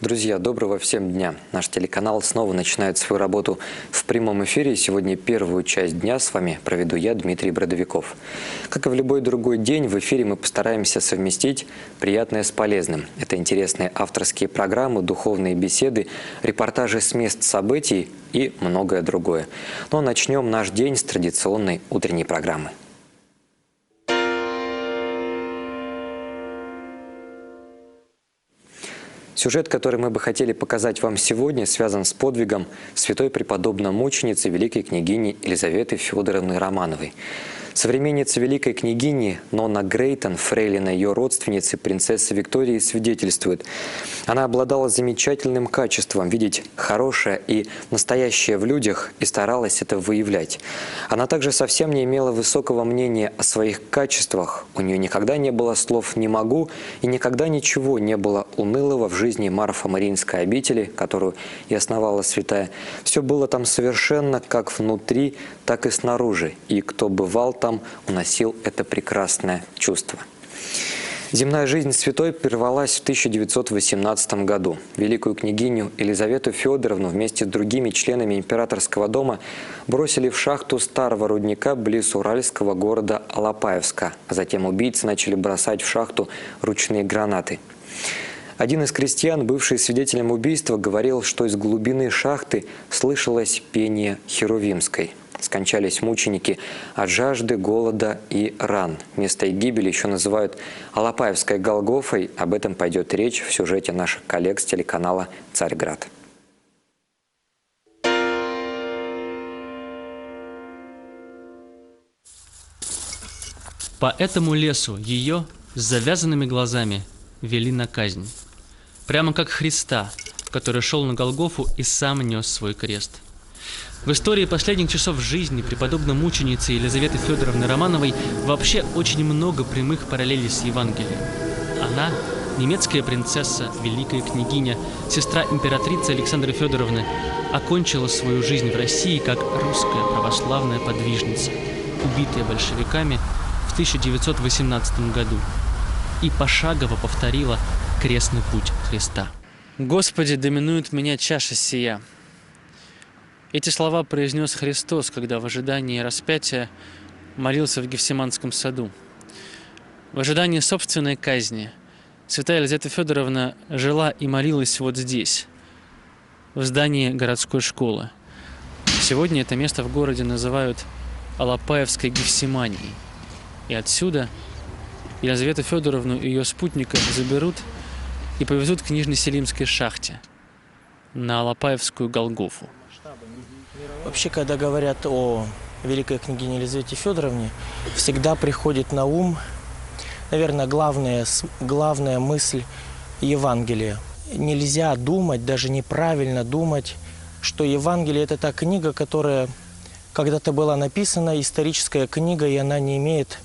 Друзья, доброго всем дня! Наш телеканал снова начинает свою работу в прямом эфире. Сегодня первую часть дня с вами проведу я, Дмитрий Бродовиков. Как и в любой другой день, в эфире мы постараемся совместить приятное с полезным. Это интересные авторские программы, духовные беседы, репортажи с мест событий и многое другое. Но начнем наш день с традиционной утренней программы. Сюжет, который мы бы хотели показать вам сегодня, связан с подвигом святой преподобно-мученицы великой княгини Елизаветы Федоровны Романовой. Современница великой княгини Нонна Грейтон, фрейлина ее родственницы, принцессы Виктории, свидетельствует. Она обладала замечательным качеством видеть хорошее и настоящее в людях и старалась это выявлять. Она также совсем не имела высокого мнения о своих качествах. У нее никогда не было слов «не могу» и никогда ничего не было унылого в жизни Марфо-Мариинской обители, которую и основала святая. Все было там совершенно как внутри, так и снаружи. И кто бывал там, уносил это прекрасное чувство. Земная жизнь святой прервалась в 1918 году. Великую княгиню Елизавету Федоровну вместе с другими членами императорского дома бросили в шахту старого рудника близ уральского города Алапаевска. А затем убийцы начали бросать в шахту ручные гранаты. Один из крестьян, бывший свидетелем убийства, говорил, что из глубины шахты слышалось пение Херувимской. Скончались мученики от жажды, голода и ран. Место их гибели еще называют Алапаевской Голгофой. Об этом пойдет речь в сюжете наших коллег с телеканала «Царьград». По этому лесу ее с завязанными глазами вели на казнь. Прямо как Христа, который шел на Голгофу и сам нес свой крест. В истории последних часов жизни преподобной мученицы Елизаветы Федоровны Романовой вообще очень много прямых параллелей с Евангелием. Она – немецкая принцесса, великая княгиня, сестра императрицы Александры Федоровны, окончила свою жизнь в России как русская православная подвижница, убитая большевиками в 1918 году, и пошагово повторила крестный путь Христа. «Господи, доминует меня чаша сия». Эти слова произнес Христос, когда в ожидании распятия молился в Гефсиманском саду. В ожидании собственной казни святая Елизавета Федоровна жила и молилась вот здесь, в здании городской школы. Сегодня это место в городе называют Алапаевской Гефсиманией. И отсюда Елизавету Федоровну и ее спутника заберут и повезут к Нижнеселимской шахте на Алапаевскую Голгофу. Вообще, когда говорят о великой княгине Елизавете Федоровне, всегда приходит на ум, наверное, главная мысль Евангелия. Нельзя думать, даже неправильно думать, что Евангелие – это та книга, которая когда-то была написана, историческая книга, и она не имеет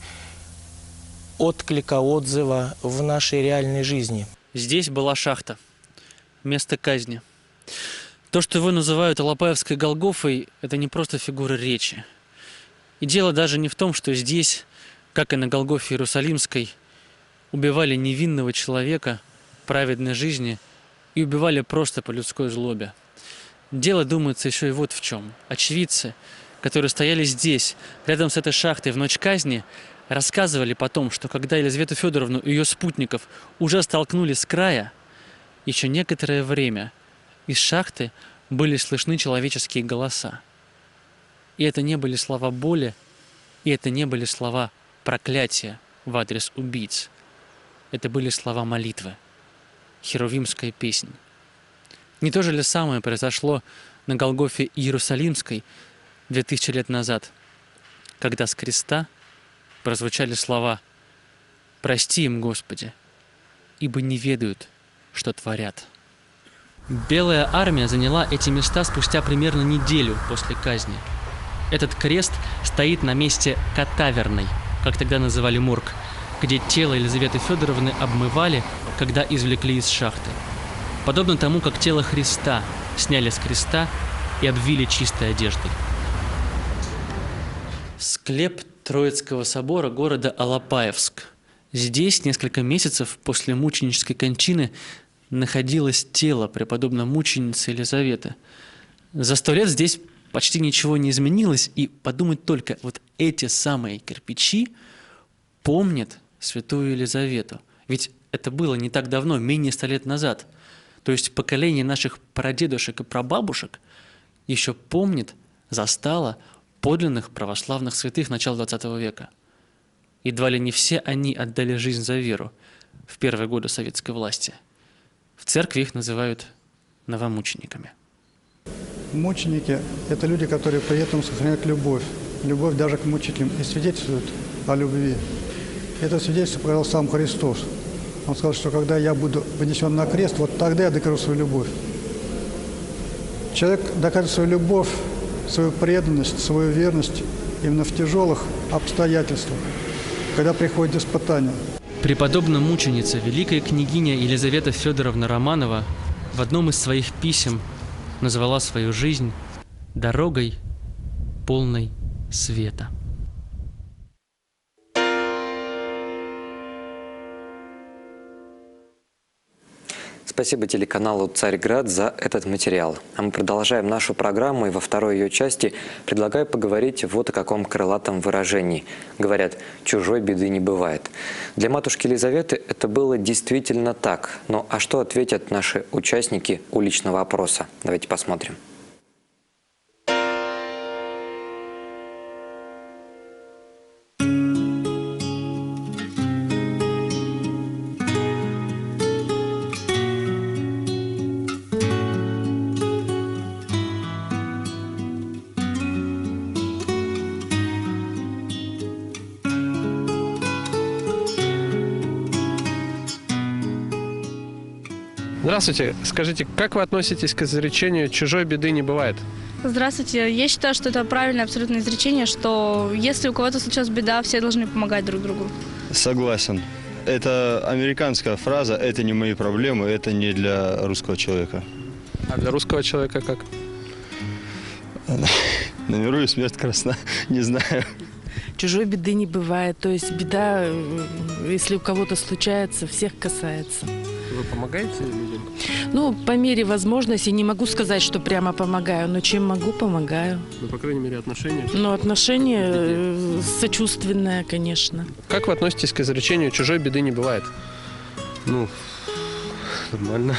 отклика, отзыва в нашей реальной жизни. Здесь была шахта, место казни. То, что его называют Алапаевской Голгофой, это не просто фигура речи. И дело даже не в том, что здесь, как и на Голгофе Иерусалимской, убивали невинного человека праведной жизни и убивали просто по людской злобе. Дело, думается, еще и вот в чем. Очевидцы, которые стояли здесь, рядом с этой шахтой в ночь казни, рассказывали потом, что когда Елизавету Федоровну и ее спутников уже столкнули с края, еще некоторое время из шахты были слышны человеческие голоса. И это не были слова боли, и это не были слова проклятия в адрес убийц. Это были слова молитвы, херувимская песнь. Не то же ли самое произошло на Голгофе Иерусалимской 2000 лет назад, когда с креста прозвучали слова «Прости им, Господи, ибо не ведают, что творят». Белая армия заняла эти места спустя примерно неделю после казни. Этот крест стоит на месте Катаверной, как тогда называли морг, где тело Елизаветы Федоровны обмывали, когда извлекли из шахты. Подобно тому, как тело Христа сняли с креста и обвили чистой одеждой. Склеп Троицкого собора города Алапаевск. Здесь несколько месяцев после мученической кончины находилось тело преподобно-мученицы Елизаветы. За 100 лет здесь почти ничего не изменилось, и подумать только, вот эти самые кирпичи помнят святую Елизавету. Ведь это было не так давно, менее 100 лет назад. То есть поколение наших прадедушек и прабабушек еще помнит, застало подлинных православных святых начала 20 века. Едва ли не все они отдали жизнь за веру в первые годы советской власти. В церкви их называют новомучениками. Мученики – это люди, которые при этом сохраняют любовь. Любовь даже к мучителям и свидетельствуют о любви. Это свидетельство показал сам Христос. Он сказал, что когда я буду понесен на крест, вот тогда я докажу свою любовь. Человек докажет свою любовь, свою преданность, свою верность именно в тяжелых обстоятельствах, когда приходит испытание. Преподобная мученица, великая княгиня Елизавета Федоровна Романова в одном из своих писем назвала свою жизнь дорогой, полной света. Спасибо телеканалу «Царьград» за этот материал. А мы продолжаем нашу программу, и во второй ее части предлагаю поговорить вот о каком крылатом выражении. Говорят, чужой беды не бывает. Для матушки Елизаветы это было действительно так. Ну а что ответят наши участники уличного опроса? Давайте посмотрим. Здравствуйте. Скажите, как вы относитесь к изречению «чужой беды не бывает»? Здравствуйте. Я считаю, что это правильное абсолютно изречение, что если у кого-то случилась беда, все должны помогать друг другу. Согласен. Это американская фраза, это не мои проблемы, это не для русского человека. А для русского человека как? На миру и смерть красна, не знаю. Чужой беды не бывает. То есть беда, если у кого-то случается, всех касается. Вы помогаете людям? Ну, по мере возможности, не могу сказать, что прямо помогаю, но чем могу, помогаю. Ну, по крайней мере, отношения. Но отношение сочувственное, конечно. Как вы относитесь к изречению «чужой беды не бывает»? Ну, нормально.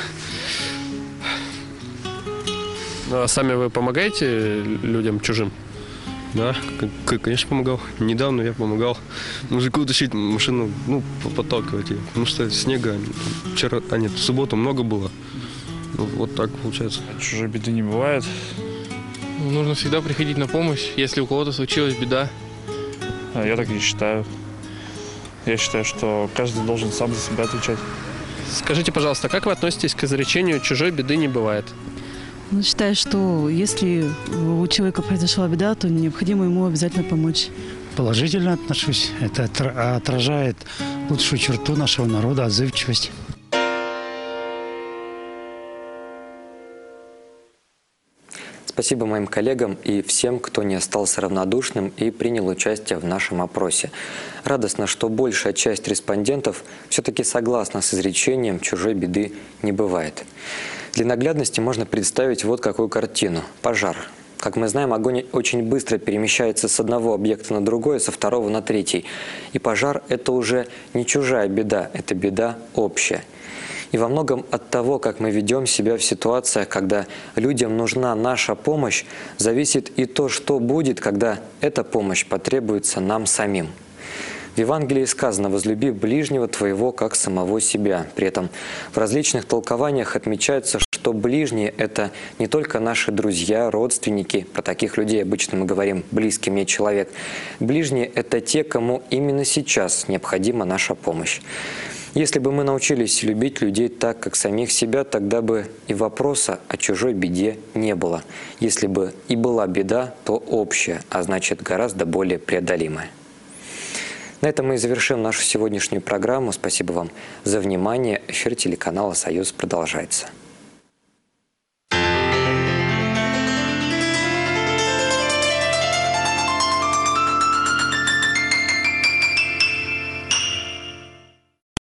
Ну, а сами вы помогаете людям чужим? Да, конечно, помогал. Недавно я помогал мужику тащить машину, ну, подталкивать ее. Потому что снега вчера, в субботу много было. Ну, вот так получается. Чужой беды не бывает. Нужно всегда приходить на помощь, если у кого-то случилась беда. Я так не считаю. Я считаю, что каждый должен сам за себя отвечать. Скажите, пожалуйста, как вы относитесь к изречению «чужой беды не бывает»? Ну, считаю, что если у человека произошла беда, то необходимо ему обязательно помочь. Положительно отношусь. Это отражает лучшую черту нашего народа – отзывчивость. Спасибо моим коллегам и всем, кто не остался равнодушным и принял участие в нашем опросе. Радостно, что большая часть респондентов все-таки согласна с изречением «чужой беды не бывает». Для наглядности можно представить вот какую картину. Пожар. Как мы знаем, огонь очень быстро перемещается с одного объекта на другой, со второго на третий. И пожар – это уже не чужая беда, это беда общая. И во многом от того, как мы ведем себя в ситуациях, когда людям нужна наша помощь, зависит и то, что будет, когда эта помощь потребуется нам самим. В Евангелии сказано: «Возлюби ближнего твоего, как самого себя». При этом в различных толкованиях отмечается, что ближние – это не только наши друзья, родственники, про таких людей обычно мы говорим «близкий мне человек». Ближние – это те, кому именно сейчас необходима наша помощь. Если бы мы научились любить людей так, как самих себя, тогда бы и вопроса о чужой беде не было. Если бы и была беда, то общая, а значит гораздо более преодолимая. На этом мы и завершим нашу сегодняшнюю программу. Спасибо вам за внимание. Эфир телеканала «Союз» продолжается.